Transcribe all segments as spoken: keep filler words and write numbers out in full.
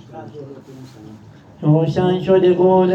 روشن شده قول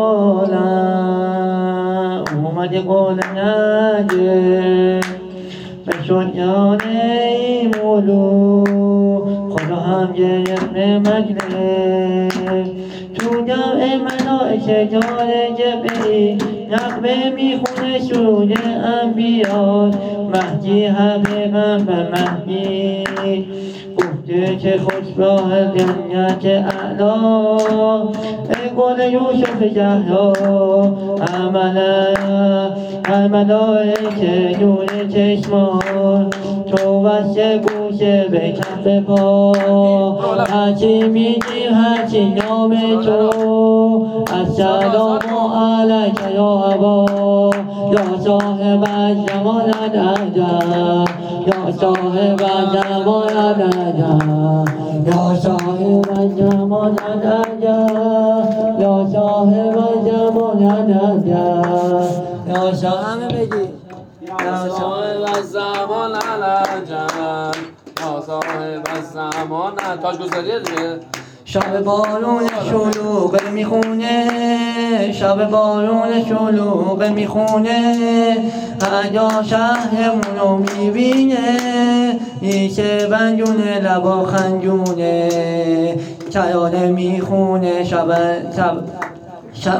عالم، اومده قول نجم، بشد جان ای مولو، خدا هم گرفت مجلس. تو جمع ملائکه جان جبرئیل نغمه میخونه سرود انبیا. مهدی حقیقا به مهدی گفته که خوش راه جنت اعلا. ای گل یوسف زهرا عملا هر ملائکه نور چشمان، تو وصل گوشه به کف پا. هرچی میگیم هرچی نام تو، السلام علیک یا ابا، یا صاحب الجمال العجب، یا صاحب الجمال العجب، یا صاحب الجمال العجب، یا صاحب الجمال العجب، یا صاحب بگی یا صاحب الزمان العجب، یا صاحب الزمان. تاج گذاریه دیگه. شب بارون شلوغ میخونه، شب بارون شلوغ میخونه، هرجا شهرمونو میبینه، میشه بنجونه لبا خنجونه، ترانه میخونه شب شب شب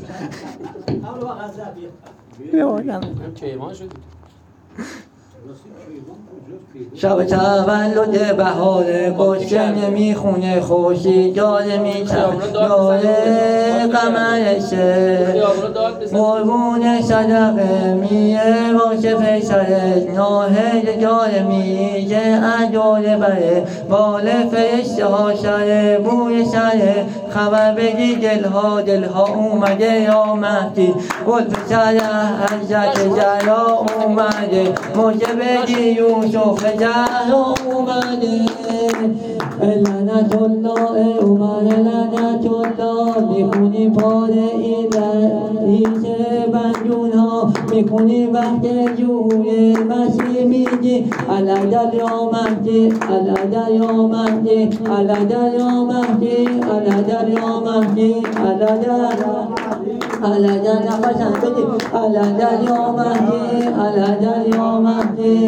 شب تولد بهار گشنه میخونه خورشید داره میچرخه قمرشه، قربون صدقه میه باشه پسرش، ناهه داره میگه اجاله بره، بال فرشته ها سره بوی سره، خبر بگی دلها دلها اومده یا مهدی، گل پسر حضرت زهرا اومده، موجه بگی یوسف زهرا اومده. لعنت الله اومده لعنت الله، میخونی پاره این ریشه بنجون ها، میخونی وقت جوی مسیح میگی الادل یا مهدی، الادل یا مهدی، الادل یا مهدی، الادل یا مهدی، الادل الادل نفسم بدی، الادل یا مهدی، الادل یا مهدی.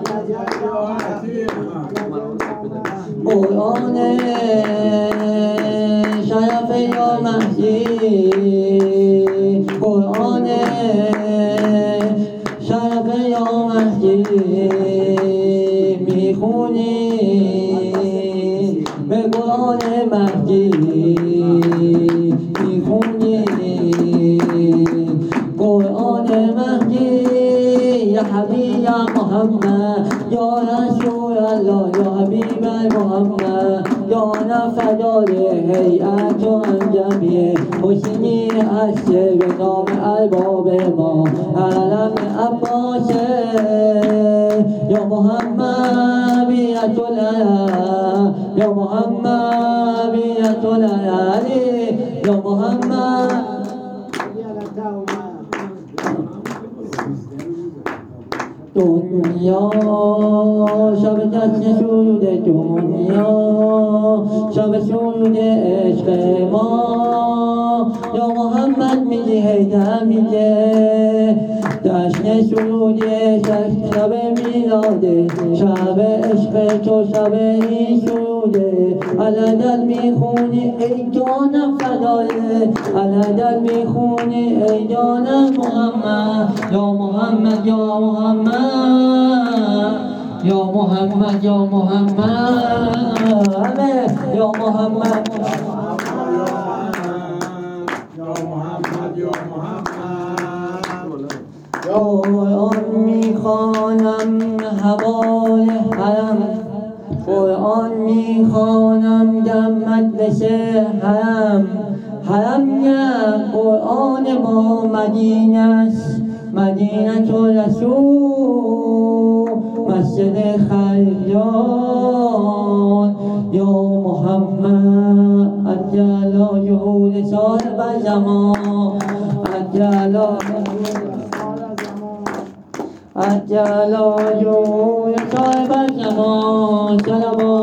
قرآن شرف یا مهدی، قرآن شرف یا مهدی، میخونی به قرآن مهدی، میخونی قرآن مهدی. یا حبیب محمد یا رسول الله یا حبیب محمد، یا نفدار هیئت و انجمی حسینی هسته به نام ارباب ما علم عباسه. یا محمد بیعت العلا، یا محمد بیعت العلی، یا محمد دنیا شب جشن شروع دنیا، شب شروع عشق ما، یا محمد میگی حیدر میگه جشن شروع شب میلاده، شب عشق تو شب این شروعه، الادل میخونی ای جانم فدایه، الادل میخونی ای جانم محمد، یا محمد یا محمد، یا محمد یا محمد، یا محمد قرآن میخوانم هوای حرم، قرآن میخوانم در مجلس حرم، حرم نه قرآن ما مدینه است، مدینه رسول مسجد خیام. یا محمد عجل جهود صاحب زمان، عجل عجل جهود صاحب زمان، سلام